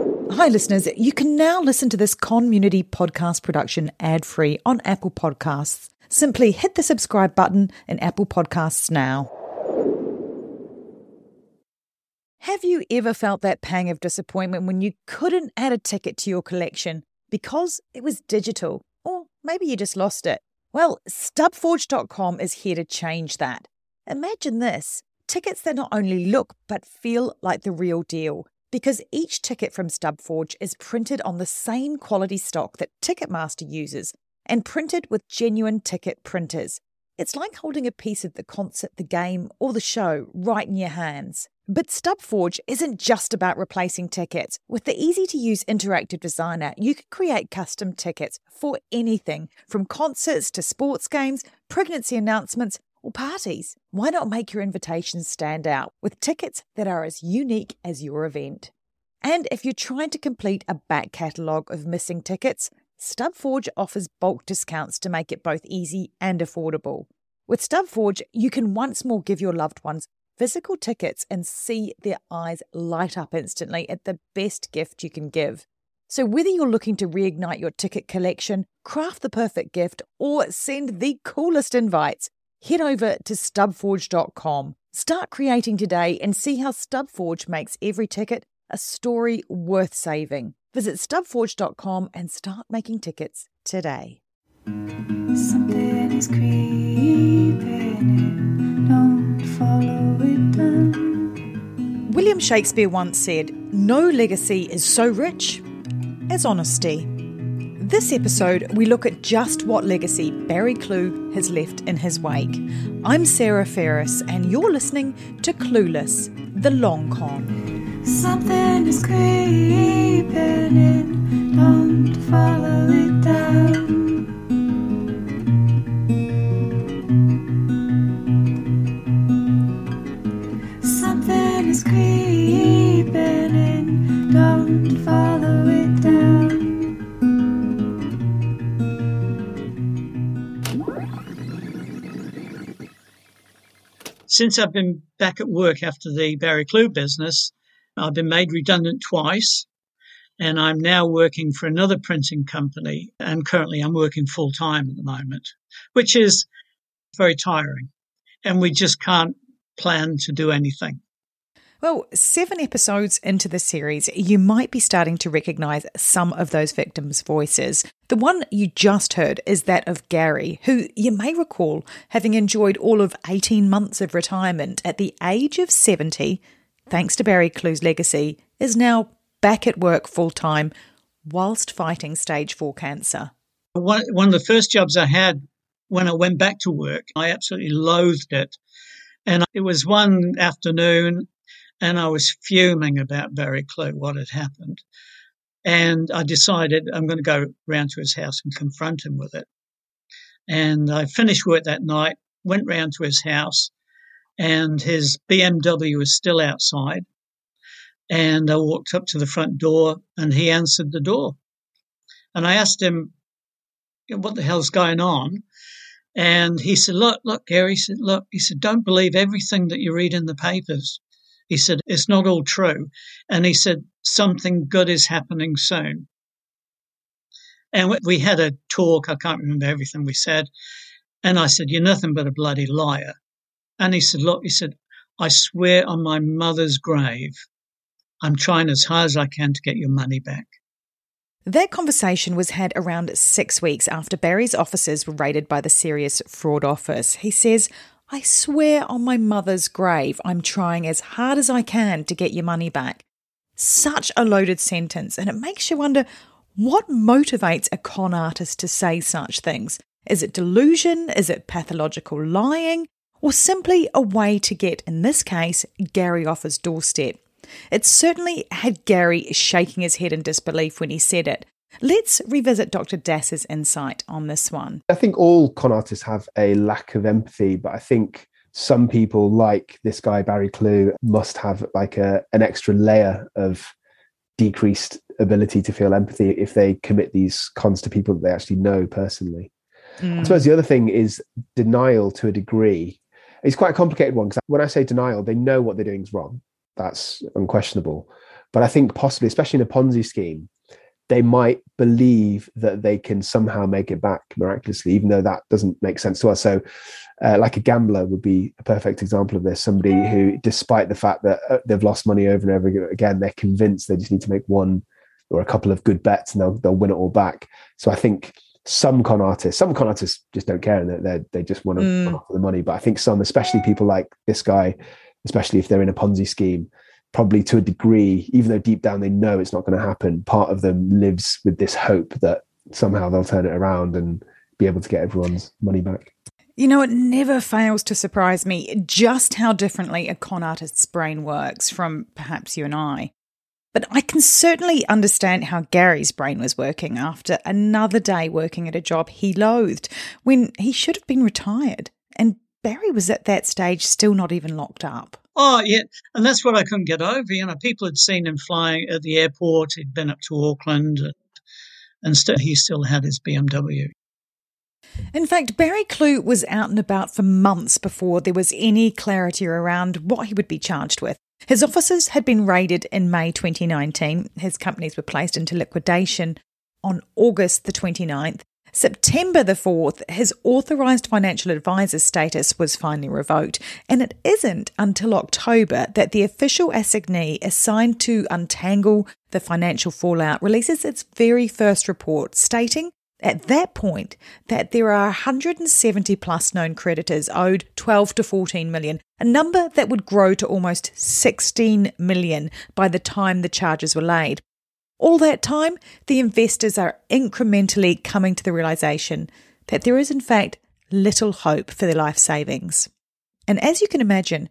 Hi listeners, you can now listen to this Community podcast production ad-free on Apple Podcasts. Simply hit the subscribe button in Apple Podcasts now. Have you ever felt that pang of disappointment when you couldn't add a ticket to your collection because it was digital? Or maybe you just lost it? Well, StubForge.com is here to change that. Imagine this, tickets that not only look but feel like the real deal, because each ticket from StubForge is printed on the same quality stock that Ticketmaster uses and printed with genuine ticket printers. It's like holding a piece of the concert, the game, or the show right in your hands. But StubForge isn't just about replacing tickets. With the easy-to-use interactive designer, you can create custom tickets for anything, from concerts to sports games, pregnancy announcements, or parties. Why not make your invitations stand out with tickets that are as unique as your event? And if you're trying to complete a back catalogue of missing tickets, StubForge offers bulk discounts to make it both easy and affordable. With StubForge, you can once more give your loved ones physical tickets and see their eyes light up instantly at the best gift you can give. So whether you're looking to reignite your ticket collection, craft the perfect gift, or send the coolest invites, head over to StubForge.com. Start creating today and see how StubForge makes every ticket a story worth saving. Visit StubForge.com and start making tickets today. Something is creeping in, don't follow it down. William Shakespeare once said, "No legacy is so rich as honesty." This episode, we look at just what legacy Barry Clew has left in his wake. I'm Sarah Ferris, and you're listening to Clueless, the Long Con. Something is creeping in, don't follow it down. Something is creeping in, don't follow it down. Since I've been back at work after the Barry Clew business, I've been made redundant twice, and I'm now working for another printing company, and currently I'm working full-time at the moment, which is very tiring, and we just can't plan to do anything. Well, 7 episodes into the series, you might be starting to recognise some of those victims' voices. The one you just heard is that of Gary, who you may recall having enjoyed all of 18 months of retirement at the age of 70, thanks to Barry Clew's legacy, is now back at work full-time whilst fighting stage 4 cancer. One of the first jobs I had when I went back to work, I absolutely loathed it. And it was one afternoon, and I was fuming about Barry Clew, what had happened. And I decided I'm going to go round to his house and confront him with it. And I finished work that night, went round to his house, and his BMW was still outside. And I walked up to the front door, and he answered the door. And I asked him, what the hell's going on? And he said, look, Gary, he said, don't believe everything that you read in the papers. He said, it's not all true. And he said, something good is happening soon. And we had a talk. I can't remember everything we said. And I said, you're nothing but a bloody liar. And he said, look, I swear on my mother's grave, I'm trying as hard as I can to get your money back. That conversation was had around 6 weeks after Barry's offices were raided by the Serious Fraud Office. He says, I swear on my mother's grave, I'm trying as hard as I can to get your money back. Such a loaded sentence, and it makes you wonder, what motivates a con artist to say such things? Is it delusion? Is it pathological lying? Or simply a way to get, in this case, Gary off his doorstep? It certainly had Gary shaking his head in disbelief when he said it. Let's revisit Dr. Dass's insight on this one. I think all con artists have a lack of empathy, but I think some people, like this guy, Barry Clew, must have like an extra layer of decreased ability to feel empathy if they commit these cons to people that they actually know personally. I suppose the other thing is denial to a degree. It's quite a complicated one, because when I say denial, they know what they're doing is wrong. That's unquestionable. But I think possibly, especially in a Ponzi scheme, they might believe that they can somehow make it back miraculously, even though that doesn't make sense to us. So like a gambler would be a perfect example of this. Somebody who, despite the fact that they've lost money over and over again, they're convinced they just need to make one or a couple of good bets and they'll win it all back. So I think some con artists just don't care, and they just want to offer the money. But I think some, especially people like this guy, especially if they're in a Ponzi scheme, probably to a degree, even though deep down they know it's not going to happen, part of them lives with this hope that somehow they'll turn it around and be able to get everyone's money back. You know, it never fails to surprise me just how differently a con artist's brain works from perhaps you and I. But I can certainly understand how Gary's brain was working after another day working at a job he loathed when he should have been retired. And Barry was at that stage still not even locked up. Oh, yeah. And that's what I couldn't get over. You know, people had seen him flying at the airport. He'd been up to Auckland and he still had his BMW. In fact, Barry Klough was out and about for months before there was any clarity around what he would be charged with. His offices had been raided in May 2019. His companies were placed into liquidation on August the 29th. September the 4th, his authorised financial advisor status was finally revoked, and it isn't until October that the official assignee assigned to untangle the financial fallout releases its very first report, stating at that point that there are 170 plus known creditors owed 12 to 14 million, a number that would grow to almost 16 million by the time the charges were laid. All that time, the investors are incrementally coming to the realisation that there is in fact little hope for their life savings. And as you can imagine,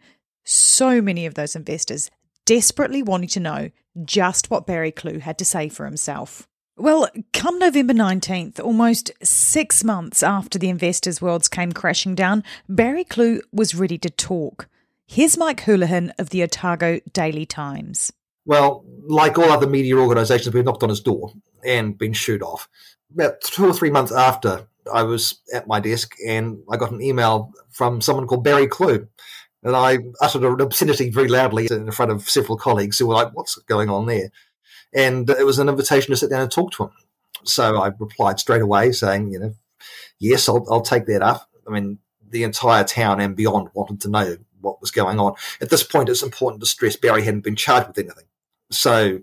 so many of those investors desperately wanting to know just what Barry Klough had to say for himself. Well, come November 19th, almost 6 months after the investors' worlds came crashing down, Barry Klough was ready to talk. Here's Mike Houlihan of the Otago Daily Times. Well, like all other media organisations, we've knocked on his door and been shooed off. About 2 or 3 months after, I was at my desk and I got an email from someone called Barry Klough. And I uttered an obscenity very loudly in front of several colleagues who were like, what's going on there? And it was an invitation to sit down and talk to him. So I replied straight away saying, yes, I'll take that up. I mean, the entire town and beyond wanted to know what was going on. At this point, it's important to stress Barry hadn't been charged with anything. So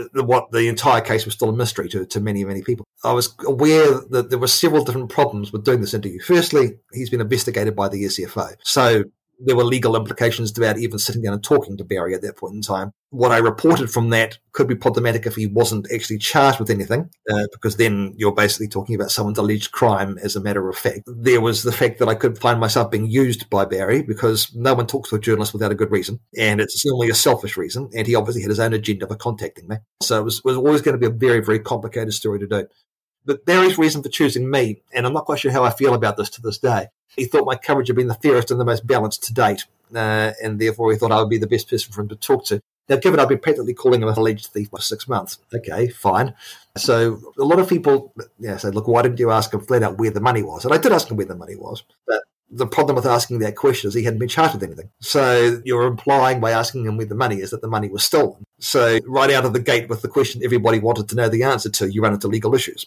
the entire case was still a mystery to many, many people. I was aware that there were several different problems with doing this interview. Firstly, he's been investigated by the SFO. So there were legal implications about even sitting down and talking to Barry at that point in time. What I reported from that could be problematic if he wasn't actually charged with anything, because then you're basically talking about someone's alleged crime as a matter of fact. There was the fact that I could find myself being used by Barry because no one talks to a journalist without a good reason, and it's normally a selfish reason, and he obviously had his own agenda for contacting me. So it was always going to be a very, very complicated story to do. But Barry's reason for choosing me, and I'm not quite sure how I feel about this to this day, he thought my coverage had been the fairest and the most balanced to date, and therefore he thought I would be the best person for him to talk to. Now, given I've been practically calling him an alleged thief for 6 months, okay, fine. So a lot of people said, look, why didn't you ask him flat out where the money was? And I did ask him where the money was, but the problem with asking that question is he hadn't been charged with anything. So you're implying by asking him where the money is that the money was stolen. So right out of the gate with the question everybody wanted to know the answer to, you run into legal issues.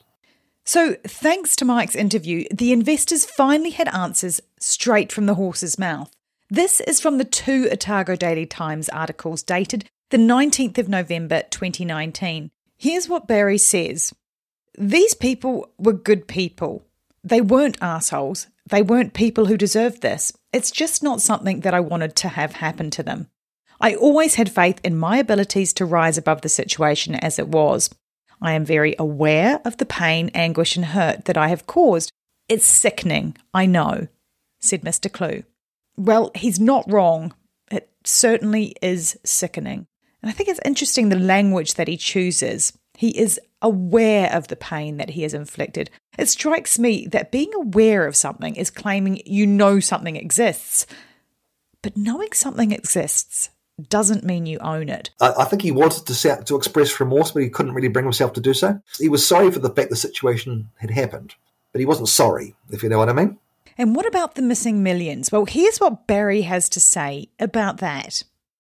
So thanks to Mike's interview, the investors finally had answers straight from the horse's mouth. This is from the 2 Otago Daily Times articles dated the 19th of November 2019. Here's what Barry says. These people were good people. They weren't assholes. They weren't people who deserved this. It's just not something that I wanted to have happen to them. I always had faith in my abilities to rise above the situation as it was. I am very aware of the pain, anguish and hurt that I have caused. It's sickening, I know, said Mr. Klough. Well, he's not wrong. It certainly is sickening. And I think it's interesting the language that he chooses. He is aware of the pain that he has inflicted. It strikes me that being aware of something is claiming you know something exists. But knowing something exists doesn't mean you own it. I think he wanted to express remorse, but he couldn't really bring himself to do so. He was sorry for the fact the situation had happened, but he wasn't sorry, if you know what I mean. And what about the missing millions? Well, here's what Barry has to say about that.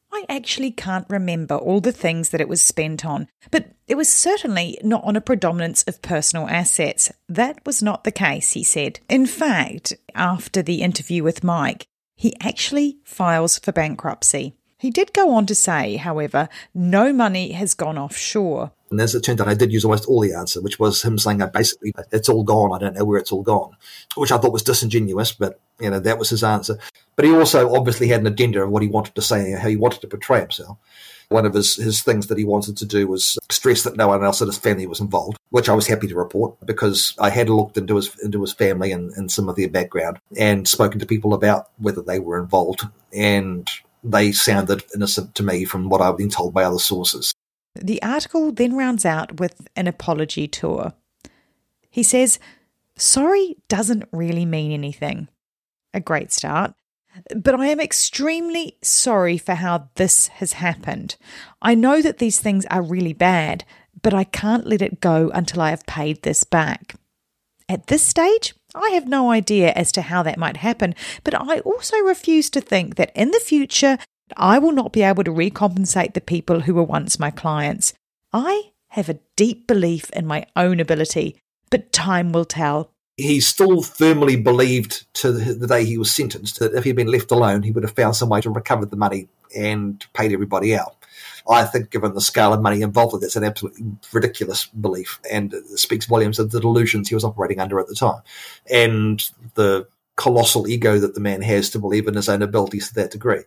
I actually can't remember all the things that it was spent on, but it was certainly not on a predominance of personal assets. That was not the case, he said. In fact, after the interview with Mike, he actually files for bankruptcy. He did go on to say, however, no money has gone offshore. And as it turned out, I did use almost all the answer, which was him saying, basically, it's all gone. I don't know where it's all gone, which I thought was disingenuous, but, that was his answer. But he also obviously had an agenda of what he wanted to say and how he wanted to portray himself. One of his things that he wanted to do was stress that no one else in his family was involved, which I was happy to report because I had looked into his family and some of their background and spoken to people about whether they were involved, and they sounded innocent to me from what I've been told by other sources. The article then rounds out with an apology tour. He says, "Sorry doesn't really mean anything." A great start. "But I am extremely sorry for how this has happened. I know that these things are really bad, but I can't let it go until I have paid this back. At this stage, I have no idea as to how that might happen, but I also refuse to think that in the future I will not be able to recompensate the people who were once my clients. I have a deep belief in my own ability, but time will tell." He still firmly believed to the day he was sentenced that if he'd been left alone, he would have found some way to recover the money and paid everybody out. I think given the scale of money involved, that's an absolutely ridiculous belief, and it speaks volumes of the delusions he was operating under at the time and the colossal ego that the man has to believe in his own abilities to that degree.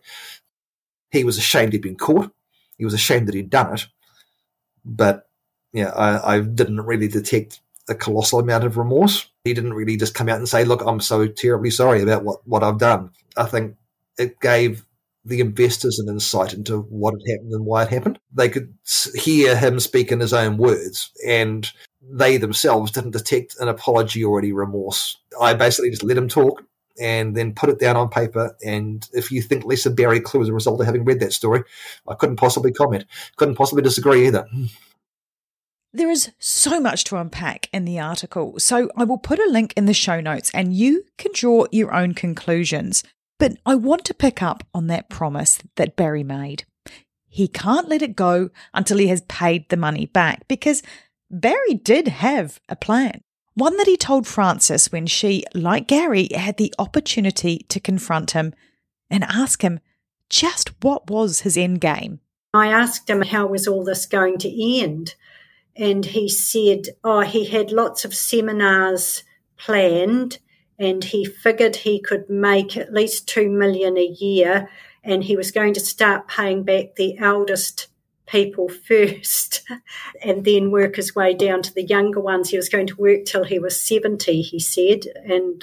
He was ashamed he'd been caught. He was ashamed that he'd done it. But I didn't really detect a colossal amount of remorse. He didn't really just come out and say, "Look, I'm so terribly sorry about what I've done." I think it gave the investors an insight into what had happened and why it happened. They could hear him speak in his own words, and they themselves didn't detect an apology or any remorse. I basically just let him talk and then put it down on paper. And if you think less of Barry Klew as a result of having read that story, I couldn't possibly comment. Couldn't possibly disagree either. There is so much to unpack in the article, so I will put a link in the show notes and you can draw your own conclusions. But I want to pick up on that promise that Barry made. He can't let it go until he has paid the money back, because Barry did have a plan. One that he told Frances when she, like Gary, had the opportunity to confront him and ask him just what was his end game. I asked him how was all this going to end, and he said, he had lots of seminars planned and he figured he could make at least $2 million a year, and he was going to start paying back the eldest people first and then work his way down to the younger ones. He was going to work till he was 70, he said. And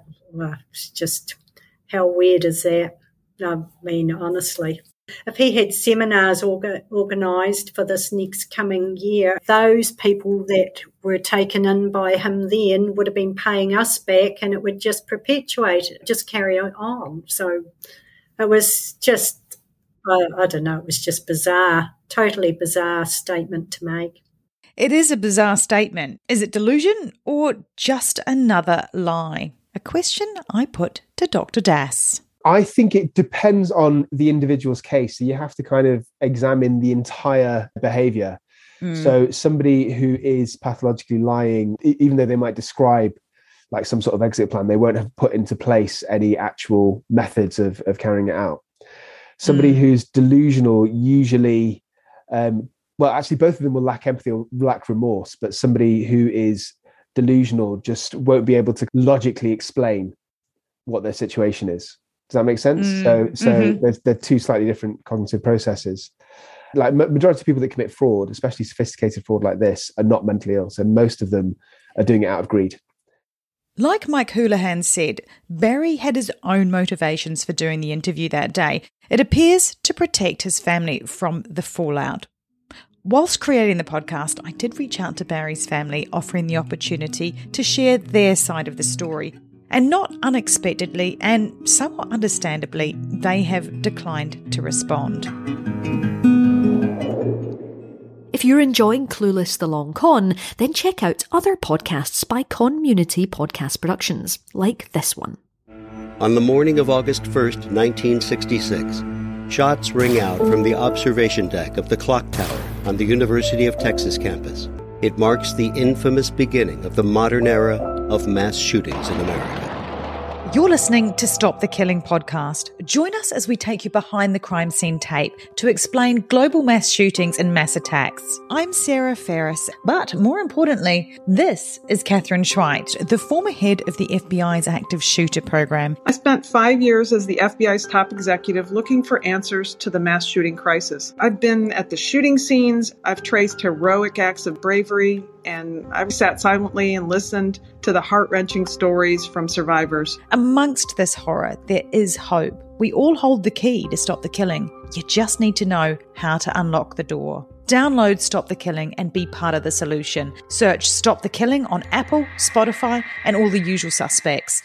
just how weird is that? I mean, honestly. If he had seminars organised for this next coming year, those people that were taken in by him then would have been paying us back, and it would just perpetuate it, just carry on. So it was just, I don't know, it was just bizarre, totally bizarre statement to make. It is a bizarre statement. Is it delusion or just another lie? A question I put to Dr. Das. I think it depends on the individual's case. So you have to kind of examine the entire behavior. So somebody who is pathologically lying, even though they might describe like some sort of exit plan, they won't have put into place any actual methods of carrying it out. Somebody who's delusional usually, actually both of them will lack empathy or lack remorse, but somebody who is delusional just won't be able to logically explain what their situation is. Does that make sense? So they're two slightly different cognitive processes. Like majority of people that commit fraud, especially sophisticated fraud like this, are not mentally ill. So most of them are doing it out of greed. Like Mike Houlihan said, Barry had his own motivations for doing the interview that day. It appears to protect his family from the fallout. Whilst creating the podcast, I did reach out to Barry's family, offering the opportunity to share their side of the story. And not unexpectedly and somewhat understandably, they have declined to respond. If you're enjoying Clueless the Long Con, then check out other podcasts by Community Podcast Productions, like this one. On the morning of August 1st, 1966, Shots ring out from the observation deck of the clock tower on the University of Texas campus. It marks the infamous beginning of the modern era of mass shootings in America. You're listening to Stop the Killing podcast. Join us as we take you behind the crime scene tape to explain global mass shootings and mass attacks. I'm Sarah Ferris, but more importantly, this is Catherine Schweit, the former head of the FBI's active shooter program. I spent 5 years as the FBI's top executive looking for answers to the mass shooting crisis. I've been at the shooting scenes, I've traced heroic acts of bravery, and I've sat silently and listened to the heart-wrenching stories from survivors. Amongst this horror, there is hope. We all hold the key to stop the killing. You just need to know how to unlock the door. Download Stop the Killing and be part of the solution. Search Stop the Killing on Apple, Spotify, and all the usual suspects.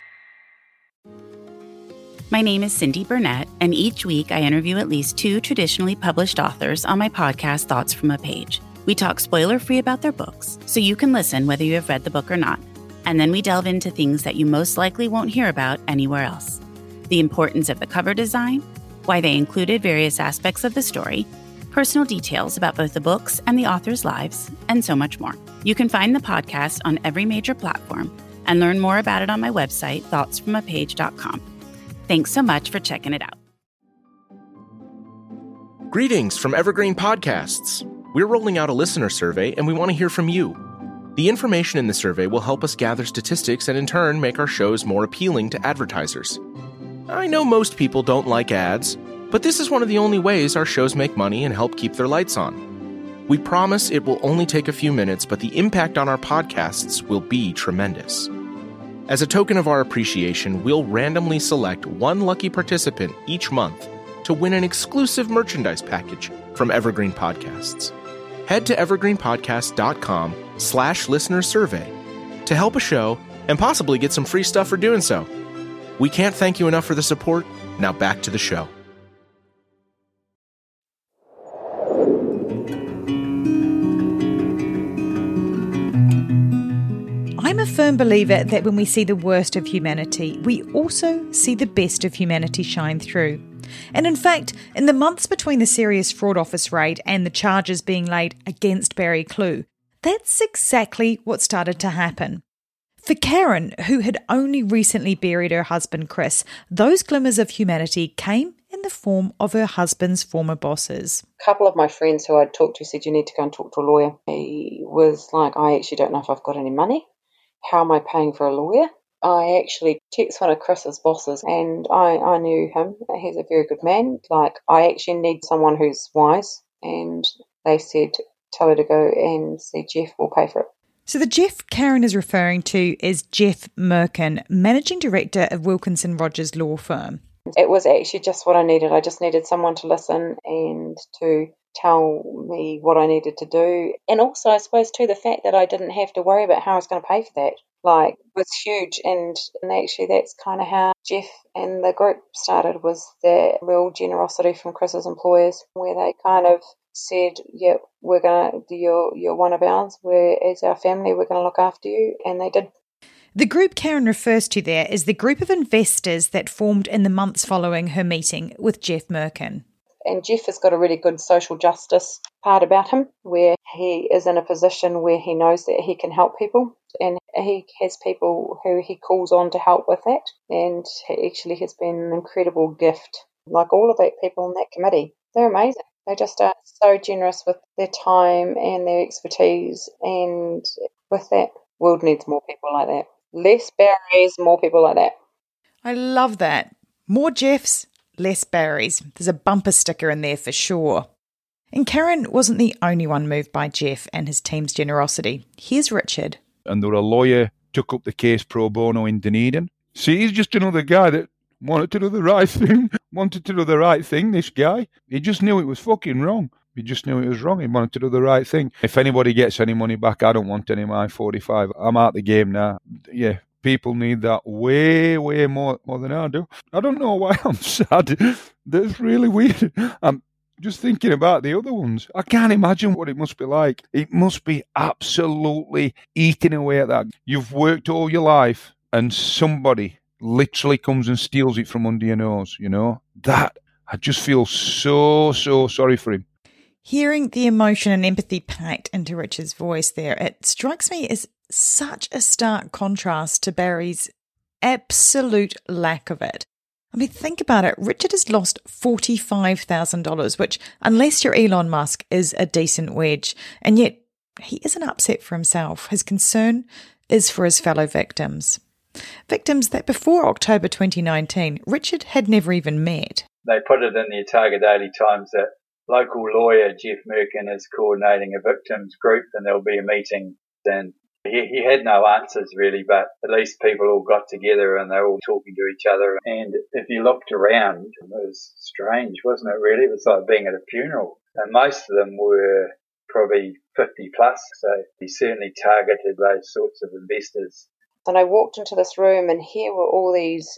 My name is Cindy Burnett, and each week I interview at least 2 traditionally published authors on my podcast, Thoughts from a Page. We talk spoiler-free about their books, so you can listen whether you have read the book or not. And then we delve into things that you most likely won't hear about anywhere else. The importance of the cover design, why they included various aspects of the story, personal details about both the books and the authors' lives, and so much more. You can find the podcast on every major platform and learn more about it on my website, thoughtsfromapage.com. Thanks so much for checking it out. Greetings from Evergreen Podcasts. We're rolling out a listener survey, and we want to hear from you. The information in the survey will help us gather statistics and in turn make our shows more appealing to advertisers. I know most people don't like ads, but this is one of the only ways our shows make money and help keep their lights on. We promise it will only take a few minutes, but the impact on our podcasts will be tremendous. As a token of our appreciation, we'll randomly select one lucky participant each month to win an exclusive merchandise package from Evergreen Podcasts. Head to evergreenpodcast.com/listenersurvey to help a show and possibly get some free stuff for doing so. We can't thank you enough for the support. Now back to the show. I'm a firm believer that when we see the worst of humanity, we also see the best of humanity shine through. And in fact, in the months between the Serious Fraud Office raid and the charges being laid against Barry Clue, that's exactly what started to happen. For Karen, who had only recently buried her husband Chris, those glimmers of humanity came in the form of her husband's former bosses. A couple of my friends who I'd talked to said, you need to go and talk to a lawyer. He was like, I actually don't know if I've got any money. How am I paying for a lawyer? I actually texted one of Chris's bosses, and I knew him. He's a very good man. Like, I actually need someone who's wise. And they said, tell her to go and see Jeff. We'll pay for it. So the Jeff Karen is referring to is Jeff Merkin, Managing Director of Wilkinson Rogers Law Firm. It was actually just what I needed. I just needed someone to listen and to tell me what I needed to do. And also, I suppose, too, the fact that I didn't have to worry about how I was going to pay for that. Like, was huge, and actually that's kind of how Jeff and the group started, was the real generosity from Chris's employers, where they kind of said, yeah, you're one of ours, as our family, we're going to look after you, and they did. The group Karen refers to there is the group of investors that formed in the months following her meeting with Jeff Merkin. And Jeff has got a really good social justice part about him, where he is in a position where he knows that he can help people, and he has people who he calls on to help with that. And he actually has been an incredible gift. Like all of the people in that committee, they're amazing. They just are so generous with their time and their expertise, and with that, the world needs more people like that. Less Barrys, more people like that. I love that. More Jeffs, less Barrys. There's a bumper sticker in there for sure. And Karen wasn't the only one moved by Jeff and his team's generosity. Here's Richard. And a lawyer took up the case pro bono in Dunedin. See, he's just another guy that wanted to do the right thing. This guy. He just knew it was fucking wrong. He just knew it was wrong. He wanted to do the right thing. If anybody gets any money back, I don't want any of my 45. I'm out the game now. Yeah, people need that way, way more than I do. I don't know why I'm sad. That's really weird. I'm just thinking about the other ones. I can't imagine what it must be like. It must be absolutely eating away at that. You've worked all your life and somebody literally comes and steals it from under your nose, you know? That I just feel so sorry for him. Hearing the emotion and empathy packed into Richard's voice there, it strikes me as such a stark contrast to Barry's absolute lack of it. I mean, think about it. Richard has lost $45,000, which, unless you're Elon Musk, is a decent wedge. And yet, he isn't upset for himself. His concern is for his fellow victims. Victims that before October 2019, Richard had never even met. They put it in the Otago Daily Times that local lawyer Jeff Merkin is coordinating a victims group, and there'll be a meeting. And he had no answers really, but at least people all got together and they're all talking to each other. And if you looked around, it was strange, wasn't it really? It was like being at a funeral. And most of them were probably 50 plus, so he certainly targeted those sorts of investors. And I walked into this room and here were all these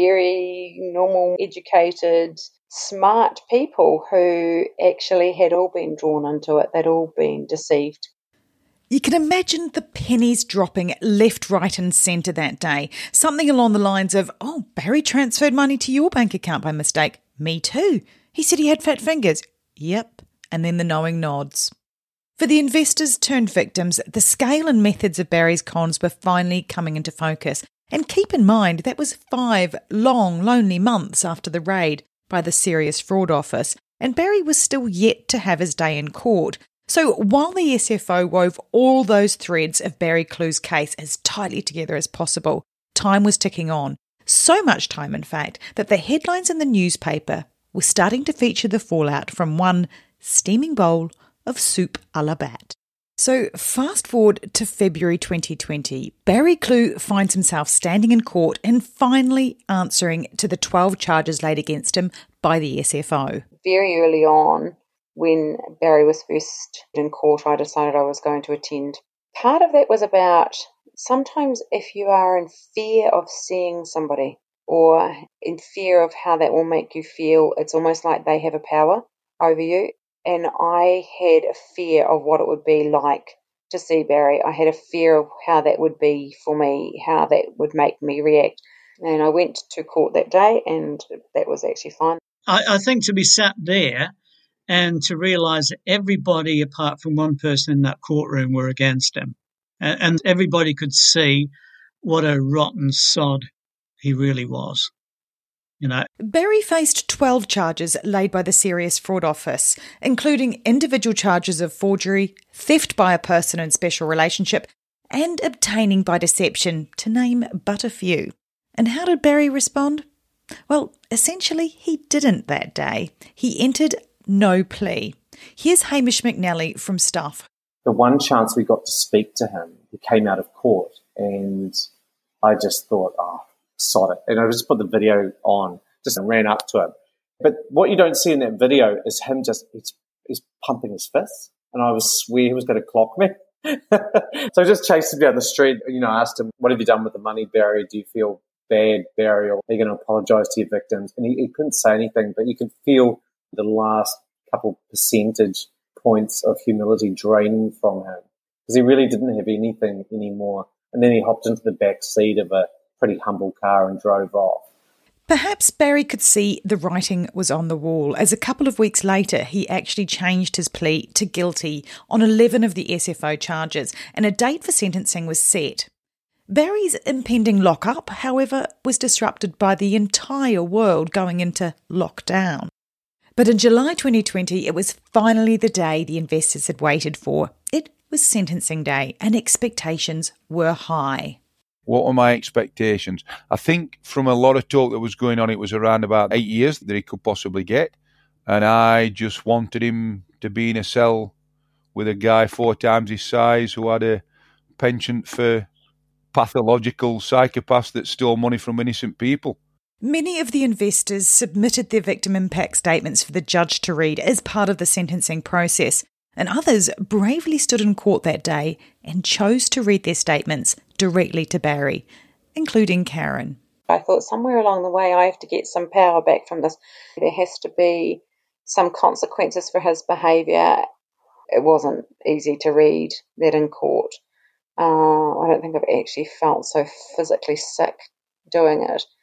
very normal, educated, smart people who actually had all been drawn into it. They'd all been deceived. You can imagine the pennies dropping left, right and centre that day. Something along the lines of, oh, Barry transferred money to your bank account by mistake. Me too. He said he had fat fingers. Yep. And then the knowing nods. For the investors turned victims, the scale and methods of Barry's cons were finally coming into focus. And keep in mind, that was 5 long, lonely months after the raid by the Serious Fraud Office, and Barry was still yet to have his day in court. So while the SFO wove all those threads of Barry Clue's case as tightly together as possible, time was ticking on. So much time, in fact, that the headlines in the newspaper were starting to feature the fallout from one steaming bowl of soup a la bat. So fast forward to February 2020, Barry Clue finds himself standing in court and finally answering to the 12 charges laid against him by the SFO. Very early on, when Barry was first in court, I decided I was going to attend. Part of that was about sometimes if you are in fear of seeing somebody or in fear of how that will make you feel, it's almost like they have a power over you. And I had a fear of what it would be like to see Barry. I had a fear of how that would be for me, how that would make me react. And I went to court that day and that was actually fine. I think to be sat there and to realise that everybody apart from one person in that courtroom were against him. And everybody could see what a rotten sod he really was. You know. Barry faced 12 charges laid by the Serious Fraud Office, including individual charges of forgery, theft by a person in special relationship, and obtaining by deception, to name but a few. And how did Barry respond? Well, essentially, he didn't that day. He entered no plea. Here's Hamish McNally from Stuff. The one chance we got to speak to him, he came out of court, and I just thought, sod it. And I just put the video on, just ran up to him. But what you don't see in that video is him he's pumping his fists. And I swear he was going to clock me. So I just chased him down the street, asked him, what have you done with the money, Barry? Do you feel bad, Barry? Or are you going to apologise to your victims? And he couldn't say anything, but you could feel the last couple percentage points of humility draining from him because he really didn't have anything anymore. And then he hopped into the back seat of a pretty humble car and drove off. Perhaps Barry could see the writing was on the wall, as a couple of weeks later he actually changed his plea to guilty on 11 of the SFO charges, and a date for sentencing was set. Barry's impending lock-up, however, was disrupted by the entire world going into lockdown. But in July 2020, it was finally the day the investors had waited for. It was sentencing day, and expectations were high. What were my expectations? I think from a lot of talk that was going on, it was around about 8 years that he could possibly get. And I just wanted him to be in a cell with a guy 4 times his size who had a penchant for pathological psychopaths that stole money from innocent people. Many of the investors submitted their victim impact statements for the judge to read as part of the sentencing process, and others bravely stood in court that day and chose to read their statements directly to Barry, including Karen. I thought somewhere along the way I have to get some power back from this. There has to be some consequences for his behaviour. It wasn't easy to read that in court. I don't think I've actually felt so physically sick doing it.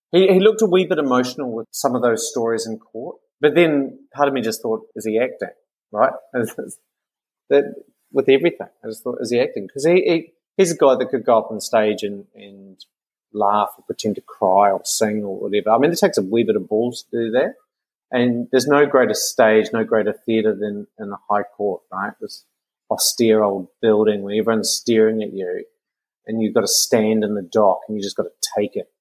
He looked a wee bit emotional with some of those stories in court. But then part of me just thought, is he acting, right? That with everything. I just thought, is he acting? Because he's a guy that could go up on the stage and laugh or pretend to cry or sing or whatever. I mean, it takes a wee bit of balls to do that. And there's no greater stage, no greater theatre than in the High Court, right? This austere old building where everyone's staring at you and you've got to stand in the dock and you just got to take it.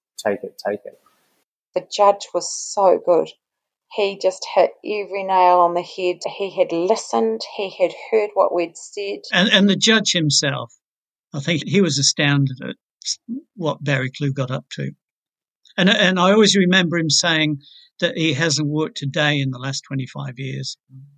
The judge was so good. He just hit every nail on the head. He had listened. He had heard what we'd said. And the judge himself, I think he was astounded at what Barry Clew got up to. And I always remember him saying that he hasn't worked a day in the last 25 years.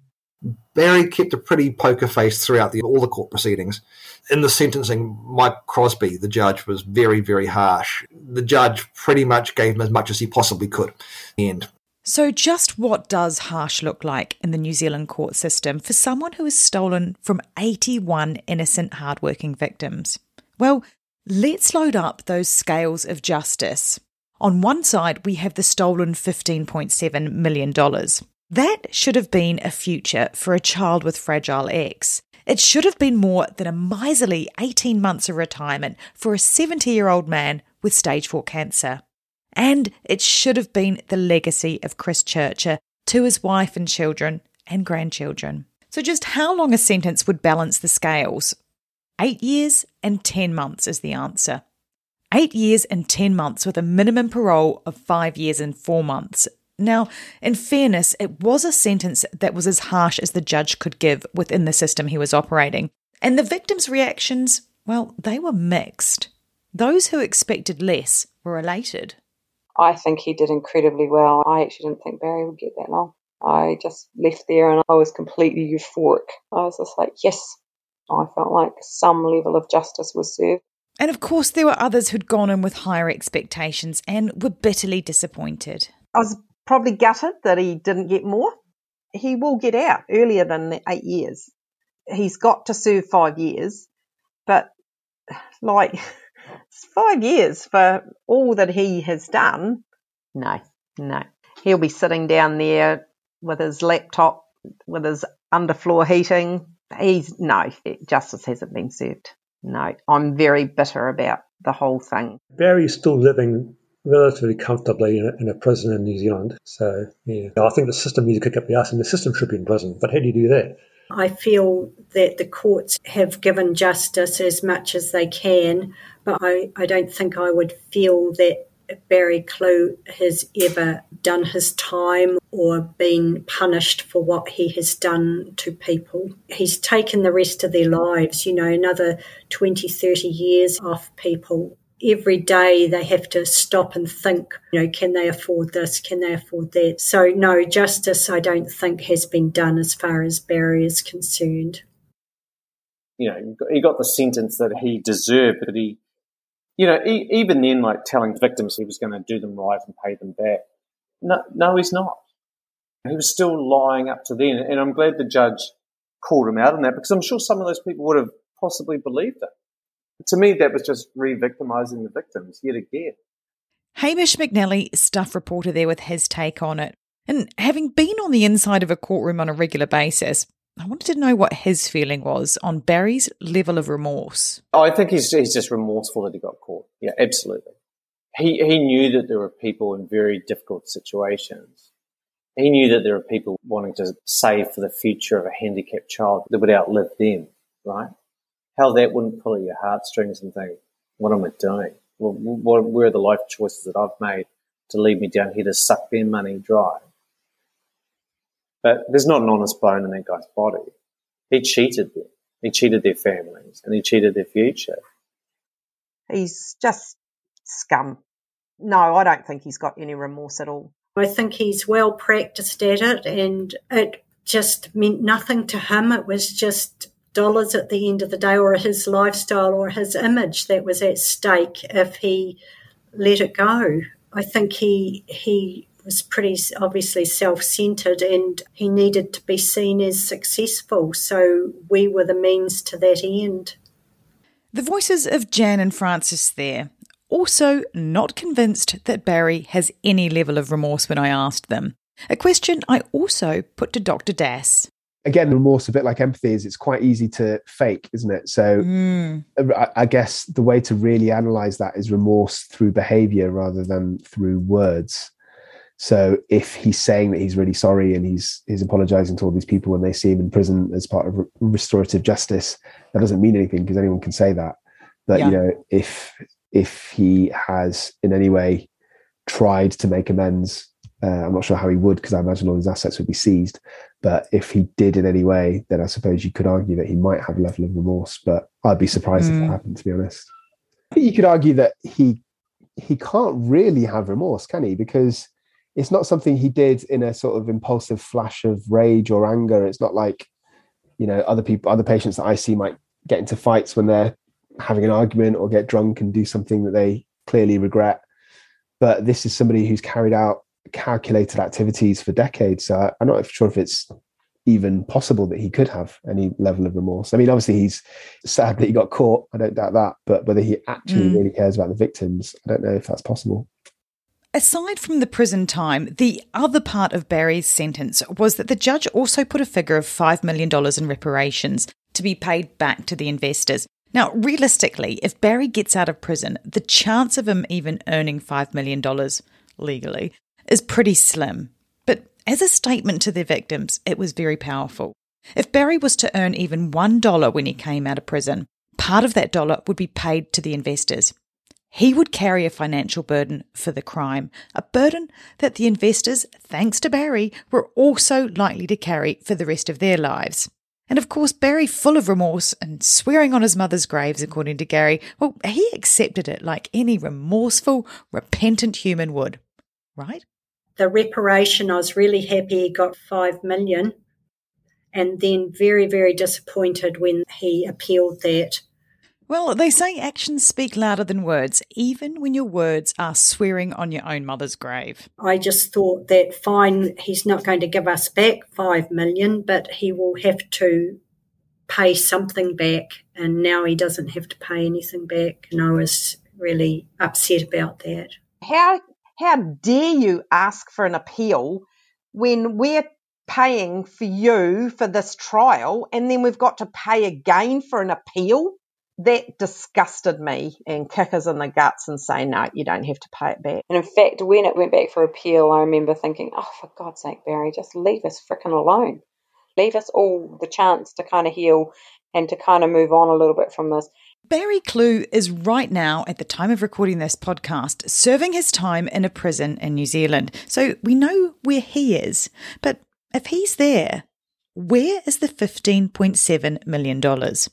Barry kept a pretty poker face throughout all the court proceedings. In the sentencing, Mike Crosby, the judge, was very, very harsh. The judge pretty much gave him as much as he possibly could. And so just what does harsh look like in the New Zealand court system for someone who has stolen from 81 innocent, hardworking victims? Well, let's load up those scales of justice. On one side, we have the stolen $15.7 million. That should have been a future for a child with Fragile X. It should have been more than a miserly 18 months of retirement for a 70-year-old man with stage 4 cancer. And it should have been the legacy of Chris Churcher to his wife and children and grandchildren. So just how long a sentence would balance the scales? 8 years and 10 months is the answer. 8 years and 10 months with a minimum parole of 5 years and 4 months. Now, in fairness, it was a sentence that was as harsh as the judge could give within the system he was operating. And the victims' reactions, well, they were mixed. Those who expected less were elated. I think he did incredibly well. I actually didn't think Barry would get that long. I just left there and I was completely euphoric. I was just like, yes, I felt like some level of justice was served. And of course, there were others who'd gone in with higher expectations and were bitterly disappointed. I was probably gutted that he didn't get more. He will get out earlier than 8 years. He's got to serve 5 years, but like 5 years for all that he has done, no. He'll be sitting down there with his laptop, with his underfloor heating. Justice hasn't been served. No, I'm very bitter about the whole thing. Barry's still living relatively comfortably in a prison in New Zealand. So, yeah, I think the system needs to kick up the arse and the system should be in prison. But how do you do that? I feel that the courts have given justice as much as they can, but I don't think I would feel that Barry Clew has ever done his time or been punished for what he has done to people. He's taken the rest of their lives, another 20, 30 years off people. Every day they have to stop and think, can they afford this? Can they afford that? So no, justice I don't think has been done as far as Barry is concerned. He got the sentence that he deserved, but he, even then, like telling victims he was going to do them right and pay them back. No, he's not. He was still lying up to then, and I'm glad the judge called him out on that because I'm sure some of those people would have possibly believed it. To me, that was just re-victimising the victims yet again. Hamish McNally, staff reporter there with his take on it. And having been on the inside of a courtroom on a regular basis, I wanted to know what his feeling was on Barry's level of remorse. I think he's just remorseful that he got caught. Yeah, absolutely. He knew that there were people in very difficult situations. He knew that there were people wanting to save for the future of a handicapped child that would outlive them, right? How that wouldn't pull at your heartstrings and think, what am I doing? Where are the life choices that I've made to lead me down here to suck their money dry? But there's not an honest bone in that guy's body. He cheated them. He cheated their families and he cheated their future. He's just scum. No, I don't think he's got any remorse at all. I think he's well practiced at it and it just meant nothing to him. It was just dollars at the end of the day, or his lifestyle or his image that was at stake if he let it go. I think he was pretty obviously self-centred and he needed to be seen as successful, so we were the means to that end. The voices of Jan and Francis there. also not convinced that Barry has any level of remorse when I asked them. A question I also put to Dr. Das. Again, remorse, a bit like empathy, is it's quite easy to fake, isn't it? So I guess the way to really analyze that is remorse through behavior rather than through words. So if he's saying that he's really sorry and he's apologizing to all these people when they see him in prison as part of restorative justice, that doesn't mean anything because anyone can say that. But, you know, if he has in any way tried to make amends, I'm not sure how he would, because I imagine all his assets would be seized. But if he did in any way, then I suppose you could argue that he might have a level of remorse. But I'd be surprised if that happened, to be honest. I think you could argue that he can't really have remorse, can he? Because it's not something he did in a sort of impulsive flash of rage or anger. It's not like, you know, other patients that I see might get into fights when they're having an argument or get drunk and do something that they clearly regret. But this is somebody who's carried out calculated activities for decades. So I'm not sure if it's even possible that he could have any level of remorse. I mean, obviously he's sad that he got caught. I don't doubt that. But whether he actually really cares about the victims, I don't know if that's possible. Aside from the prison time, the other part of Barry's sentence was that the judge also put a figure of $5 million in reparations to be paid back to the investors. Now, realistically, if Barry gets out of prison, the chance of him even earning $5 million legally is pretty slim. But as a statement to the victims, it was very powerful. If Barry was to earn even $1 when he came out of prison, part of that dollar would be paid to the investors. He would carry a financial burden for the crime, a burden that the investors, thanks to Barry, were also likely to carry for the rest of their lives. And of course, Barry, full of remorse and swearing on his mother's graves, according to Gary, well, he accepted it like any remorseful, repentant human would, right? The reparation, I was really happy he got $5 million, and then very, very disappointed when he appealed that. Well, they say actions speak louder than words, even when your words are swearing on your own mother's grave. I just thought that, fine, he's not going to give us back $5 million, but he will have to pay something back, and now he doesn't have to pay anything back, and I was really upset about that. How dare you ask for an appeal when we're paying for you for this trial and then we've got to pay again for an appeal? That disgusted me, and kickers in the guts and say, no, you don't have to pay it back. And in fact, when it went back for appeal, I remember thinking, oh, for God's sake, Barry, just leave us frickin' alone. Leave us all the chance to kind of heal and to kind of move on a little bit from this. Barry Clew is right now, at the time of recording this podcast, serving his time in a prison in New Zealand. So we know where he is. But if he's there, where is the $15.7 million?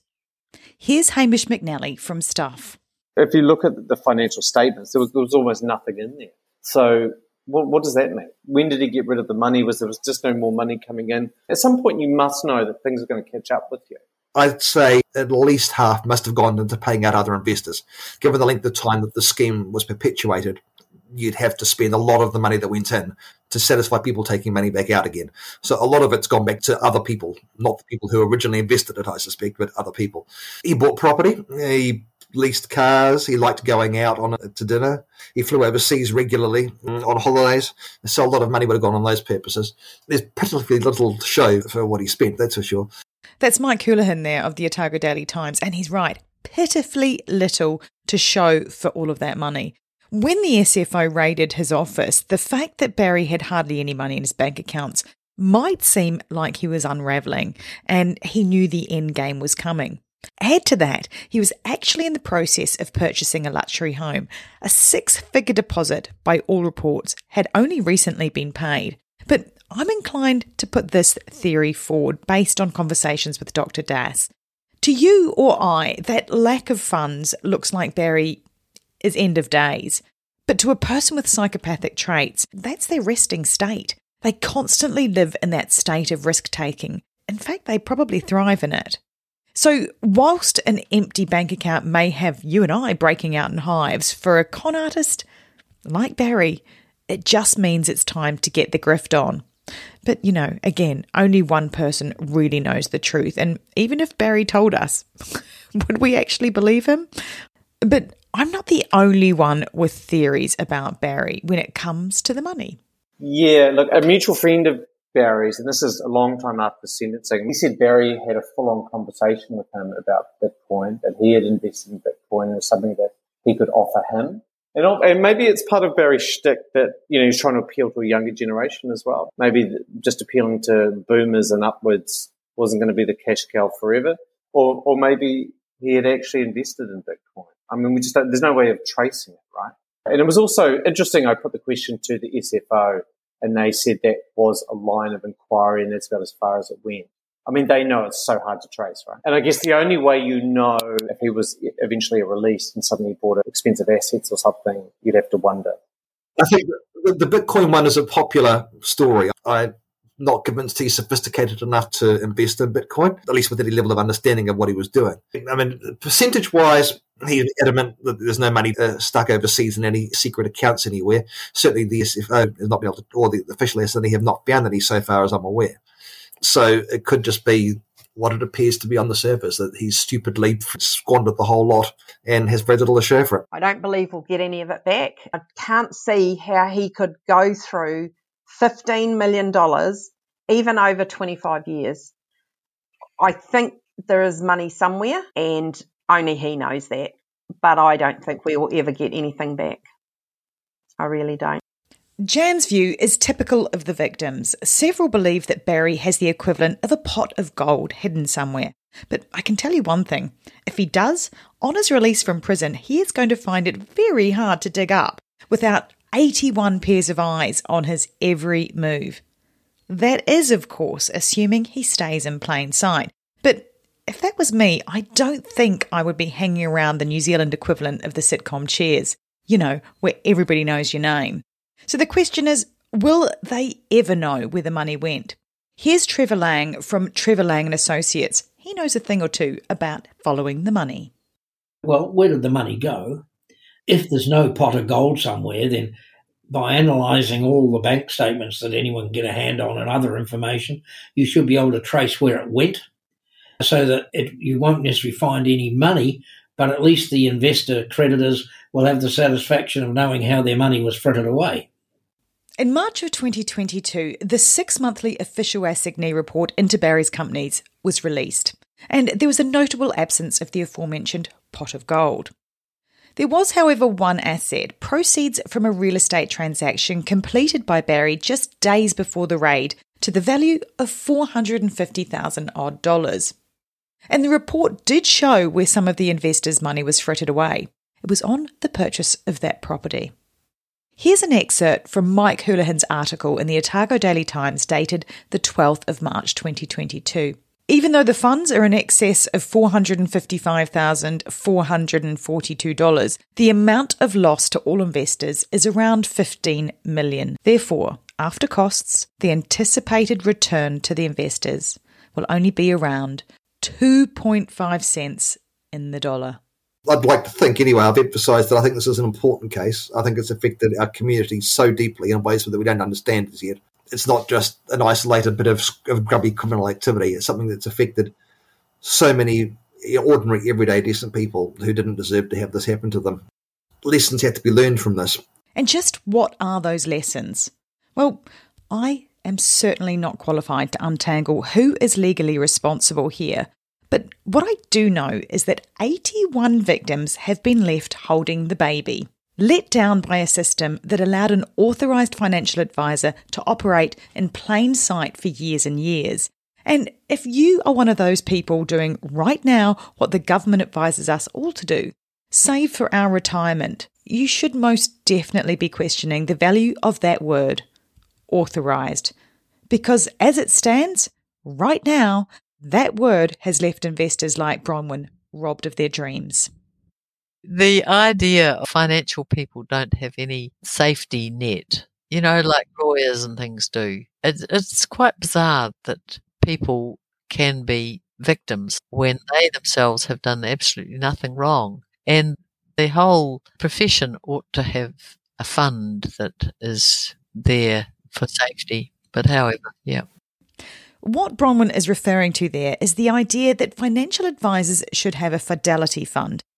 Here's Hamish McNally from Stuff. If you look at the financial statements, there was almost nothing in there. So what does that mean? When did he get rid of the money? There was just no more money coming in? At some point, you must know that things are going to catch up with you. I'd say at least half must have gone into paying out other investors. Given the length of time that the scheme was perpetuated, you'd have to spend a lot of the money that went in to satisfy people taking money back out again. So a lot of it's gone back to other people, not the people who originally invested it, I suspect, but other people. He bought property. He leased cars. He liked going out to dinner. He flew overseas regularly on holidays. So a lot of money would have gone on those purposes. There's particularly little to show for what he spent, that's for sure. That's Mike Houlihan there of the Otago Daily Times, and he's right, pitifully little to show for all of that money. When the SFO raided his office, the fact that Barry had hardly any money in his bank accounts might seem like he was unravelling, and he knew the end game was coming. Add to that, he was actually in the process of purchasing a luxury home. A 6-figure deposit, by all reports, had only recently been paid. But I'm inclined to put this theory forward based on conversations with Dr. Das. To you or I, that lack of funds looks like Barry is end of days. But to a person with psychopathic traits, that's their resting state. They constantly live in that state of risk-taking. In fact, they probably thrive in it. So whilst an empty bank account may have you and I breaking out in hives, for a con artist like Barry, it just means it's time to get the grift on. But, you know, again, only one person really knows the truth. And even if Barry told us, would we actually believe him? But I'm not the only one with theories about Barry when it comes to the money. Yeah, look, a mutual friend of Barry's, and this is a long time after the sentencing, he said Barry had a full-on conversation with him about Bitcoin, that he had invested in Bitcoin and something that he could offer him. And maybe it's part of Barry's shtick that, he's trying to appeal to a younger generation as well. Maybe just appealing to boomers and upwards wasn't going to be the cash cow forever. Or maybe he had actually invested in Bitcoin. I mean, there's no way of tracing it, right? And it was also interesting, I put the question to the SFO and they said that was a line of inquiry and that's about as far as it went. I mean, they know it's so hard to trace, right? And I guess the only way if he was eventually released and suddenly bought expensive assets or something, you'd have to wonder. I think the Bitcoin one is a popular story. I'm not convinced he's sophisticated enough to invest in Bitcoin, at least with any level of understanding of what he was doing. I mean, percentage-wise, he's adamant that there's no money stuck overseas in any secret accounts anywhere. Certainly the SFO has not been able to, or the official SNE have not found any so far as I'm aware. So it could just be what it appears to be on the surface, that he's stupidly squandered the whole lot and has very little to show for it. I don't believe we'll get any of it back. I can't see how he could go through $15 million, even over 25 years. I think there is money somewhere and only he knows that. But I don't think we will ever get anything back. I really don't. Jan's view is typical of the victims. Several believe that Barry has the equivalent of a pot of gold hidden somewhere. But I can tell you one thing. If he does, on his release from prison, he is going to find it very hard to dig up without 81 pairs of eyes on his every move. That is, of course, assuming he stays in plain sight. But if that was me, I don't think I would be hanging around the New Zealand equivalent of the sitcom Cheers, where everybody knows your name. So the question is, will they ever know where the money went? Here's Trevor Lang from Trevor Lang & Associates. He knows a thing or two about following the money. Well, where did the money go? If there's no pot of gold somewhere, then by analysing all the bank statements that anyone can get a hand on and other information, you should be able to trace where it went so that you won't necessarily find any money, but at least the investor creditors will have the satisfaction of knowing how their money was frittered away. In March of 2022, the 6-monthly official ASIGNI report into Barry's companies was released, and there was a notable absence of the aforementioned pot of gold. There was, however, one asset, proceeds from a real estate transaction completed by Barry just days before the raid to the value of $450,000 odd. And the report did show where some of the investors' money was frittered away. It was on the purchase of that property. Here's an excerpt from Mike Houlihan's article in the Otago Daily Times dated the 12th of March 2022. Even though the funds are in excess of $455,442, the amount of loss to all investors is around $15 million. Therefore, after costs, the anticipated return to the investors will only be around 2.5 cents in the dollar. I'd like to think, anyway, I've emphasised that I think this is an important case. I think it's affected our community so deeply in ways that we don't understand as yet. It's not just an isolated bit of grubby criminal activity. It's something that's affected so many ordinary, everyday, decent people who didn't deserve to have this happen to them. Lessons have to be learned from this. And just what are those lessons? Well, I am certainly not qualified to untangle who is legally responsible here. But what I do know is that 81 victims have been left holding the baby, let down by a system that allowed an authorised financial advisor to operate in plain sight for years and years. And if you are one of those people doing right now what the government advises us all to do, save for our retirement, you should most definitely be questioning the value of that word, authorised. Because as it stands, right now, that word has left investors like Bronwyn robbed of their dreams. The idea of financial people don't have any safety net, like lawyers and things do. It's quite bizarre that people can be victims when they themselves have done absolutely nothing wrong. And the whole profession ought to have a fund that is there for safety. But however, yeah. What Bronwyn is referring to there is the idea that financial advisors should have a fidelity fund,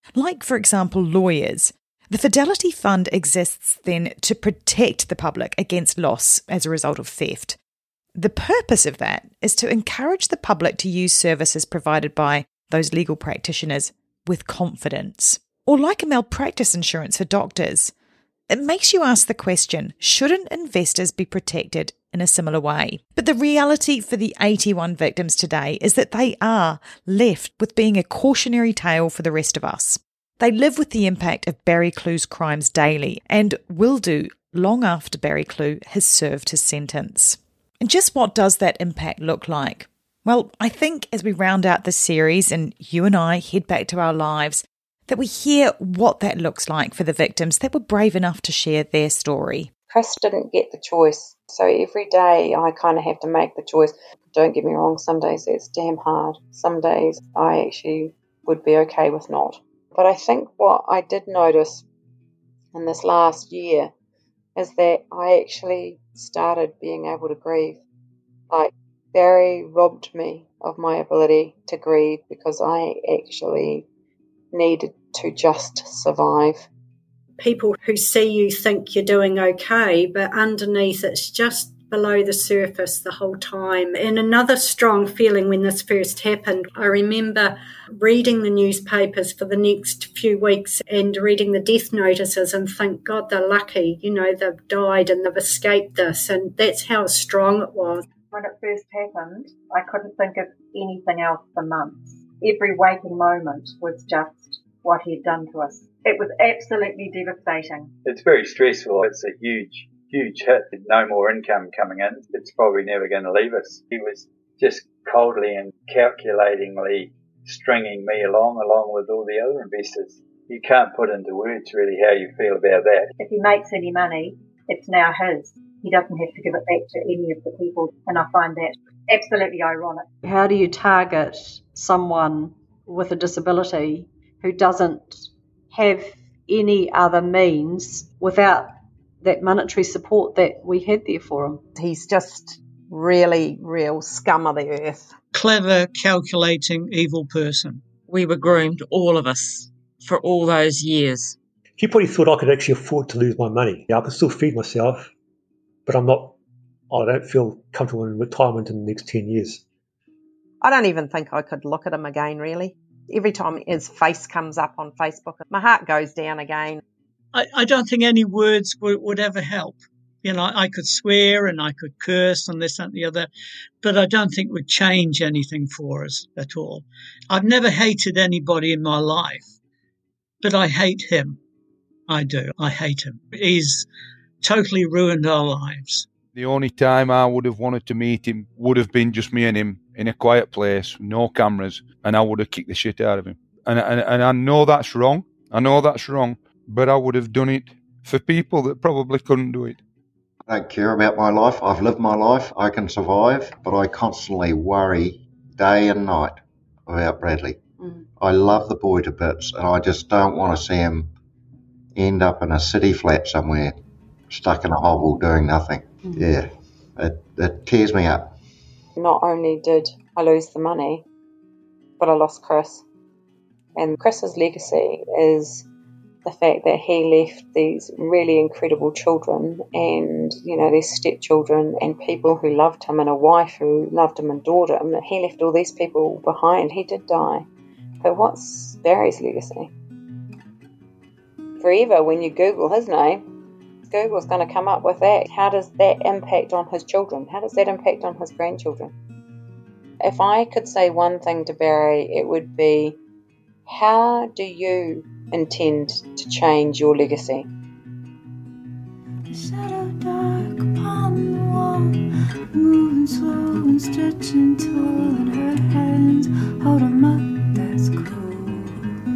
like, for example, lawyers. The Fidelity Fund exists then to protect the public against loss as a result of theft. The purpose of that is to encourage the public to use services provided by those legal practitioners with confidence. Or like a malpractice insurance for doctors. It makes you ask the question, shouldn't investors be protected in a similar way? But the reality for the 81 victims today is that they are left with being a cautionary tale for the rest of us. They live with the impact of Barry Clue's crimes daily and will do long after Barry Clue has served his sentence. And just what does that impact look like? Well, I think as we round out this series and you and I head back to our lives, that we hear what that looks like for the victims that were brave enough to share their story. Chris didn't get the choice, so every day I kind of have to make the choice. Don't get me wrong, some days it's damn hard. Some days I actually would be okay with not. But I think what I did notice in this last year is that I actually started being able to grieve. Like, Barry robbed me of my ability to grieve because I actually needed to just survive. People who see you think you're doing okay, but underneath it's just below the surface the whole time. And another strong feeling when this first happened, I remember reading the newspapers for the next few weeks and reading the death notices and think, God, they're lucky, they've died and they've escaped this. And that's how strong it was. When it first happened, I couldn't think of anything else for months. Every waking moment was just what he had done to us. It was absolutely devastating. It's very stressful. It's a huge hit. No more income coming in. It's probably never going to leave us. He was just coldly and calculatingly stringing me along with all the other investors. You can't put into words really how you feel about that. If he makes any money, it's now his. He doesn't have to give it back to any of the people, and I find that absolutely ironic. How do you target someone with a disability who doesn't have any other means without that monetary support that we had there for him? He's just really real scum of the earth. Clever, calculating, evil person. We were groomed, all of us, for all those years. He probably thought I could actually afford to lose my money. I could still feed myself, but I don't feel comfortable in retirement in the next 10 years. I don't even think I could look at him again, really. Every time his face comes up on Facebook, my heart goes down again. I don't think any words would ever help. I could swear and I could curse and this and the other, but I don't think it would change anything for us at all. I've never hated anybody in my life, but I hate him. I do. I hate him. He's totally ruined our lives. The only time I would have wanted to meet him would have been just me and him in a quiet place, no cameras, and I would have kicked the shit out of him. And I know that's wrong. But I would have done it for people that probably couldn't do it. I don't care about my life. I've lived my life. I can survive, but I constantly worry day and night about Bradley. I love the boy to bits, and I just don't want to see him end up in a city flat somewhere, stuck in a hovel doing nothing. Yeah, it tears me up. Not only did I lose the money, but I lost Chris. And Chris's legacy is the fact that he left these really incredible children and, these stepchildren and people who loved him and a wife who loved him and adored him. He left all these people behind. He did die. But what's Barry's legacy? Forever, when you Google his name, Google's going to come up with that. How does that impact on his children? How does that impact on his grandchildren? If I could say one thing to Barry, it would be, how do you intend to change your legacy? The shadow dark upon the wall, moving slow and stretching tall, and her hands hold a mud that's cold.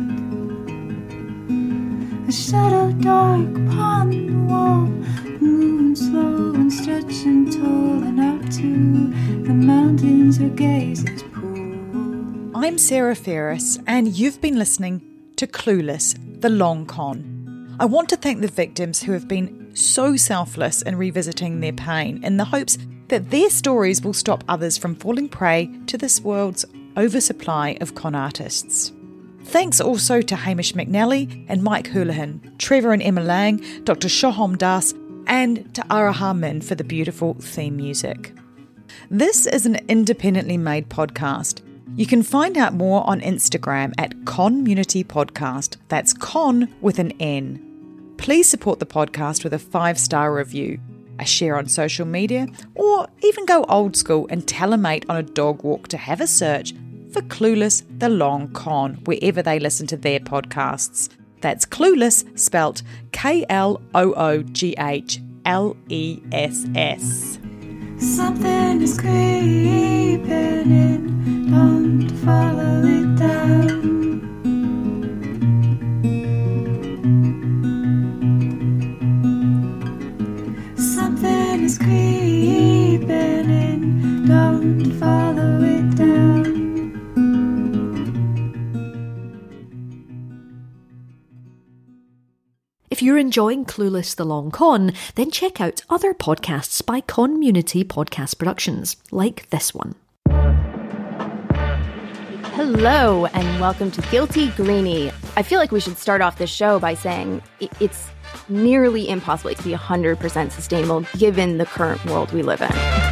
The shadow dark upon the wall, moving slow and stretching tall, and out to the mountains her gaze is pulled. I'm Sarah Ferris, and you've been listening to Clueless, The Long Con. I want to thank the victims who have been so selfless in revisiting their pain in the hopes that their stories will stop others from falling prey to this world's oversupply of con artists. Thanks also to Hamish McNally and Mike Houlihan, Trevor and Emma Lang, Dr. Shoham Das, and to Araha Min for the beautiful theme music. This is an independently made podcast. You can find out more on Instagram at Conmunity Podcast. That's con with an N. Please support the podcast with a 5-star review, a share on social media, or even go old school and tell a mate on a dog walk to have a search for Clueless the Long Con wherever they listen to their podcasts. That's Clueless, spelt KLOOGHLESS. Something is creeping in, don't follow it down. Something is creeping in, don't follow it down. If you're enjoying Clueless the Long Con, then check out other podcasts by Conmunity Podcast Productions, like this one. Hello, and welcome to Guilty Greenie. I feel like we should start off this show by saying it's nearly impossible to be 100% sustainable given the current world we live in.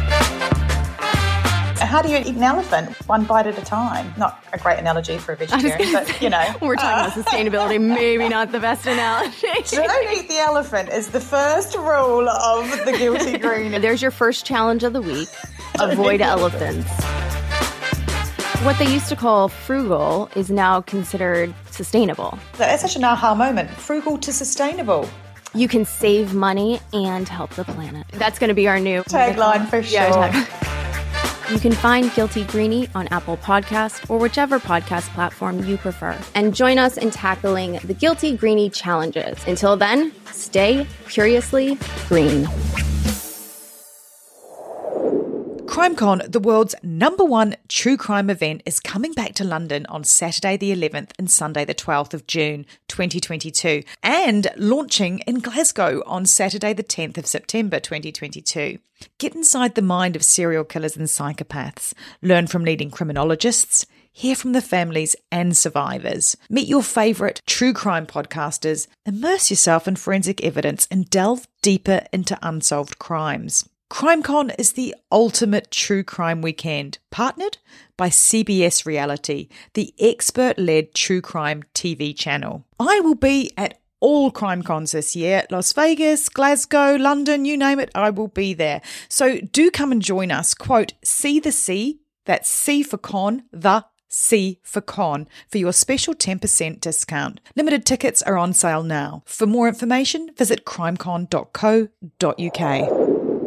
How do you eat an elephant? One bite at a time. Not a great analogy for a vegetarian, but you know. We're talking about sustainability, maybe not the best analogy. Don't eat the elephant is the first rule of the Guilty Greenie. There's your first challenge of the week. Avoid elephants. What they used to call frugal is now considered sustainable. That's such an aha moment. Frugal to sustainable. You can save money and help the planet. That's going to be our new tagline for sure. You can find Guilty Greenie on Apple Podcasts or whichever podcast platform you prefer. And join us in tackling the Guilty Greenie challenges. Until then, stay curiously green. CrimeCon, the world's #1 true crime event, is coming back to London on Saturday the 11th and Sunday the 12th of June 2022, and launching in Glasgow on Saturday the 10th of September 2022. Get inside the mind of serial killers and psychopaths, learn from leading criminologists, hear from the families and survivors, meet your favourite true crime podcasters, immerse yourself in forensic evidence and delve deeper into unsolved crimes. CrimeCon is the ultimate true crime weekend, partnered by CBS Reality, the expert-led true crime TV channel. I will be at all CrimeCons this year. Las Vegas, Glasgow, London, you name it, I will be there. So do come and join us. Quote, see the C, that's C for con, the C for con, for your special 10% discount. Limited tickets are on sale now. For more information, visit crimecon.co.uk.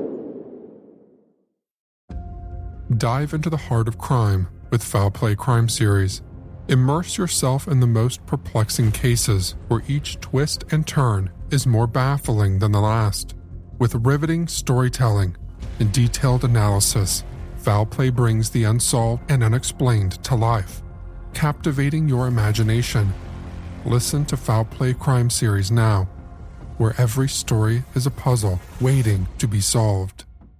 Dive into the heart of crime with Foul Play Crime Series. Immerse yourself in the most perplexing cases, where each twist and turn is more baffling than the last. With riveting storytelling and detailed analysis, Foul Play brings the unsolved and unexplained to life, captivating your imagination. Listen to Foul Play Crime Series now, where every story is a puzzle waiting to be solved.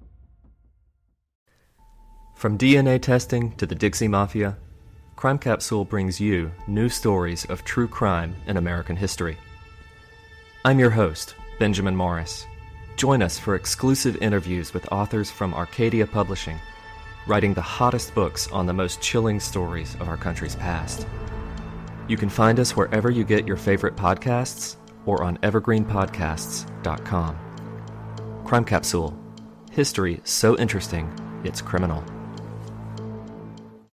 From DNA testing to the Dixie Mafia, Crime Capsule brings you new stories of true crime in American history. I'm your host, Benjamin Morris. Join us for exclusive interviews with authors from Arcadia Publishing, writing the hottest books on the most chilling stories of our country's past. You can find us wherever you get your favorite podcasts or on evergreenpodcasts.com. Crime Capsule. History so interesting, it's criminal.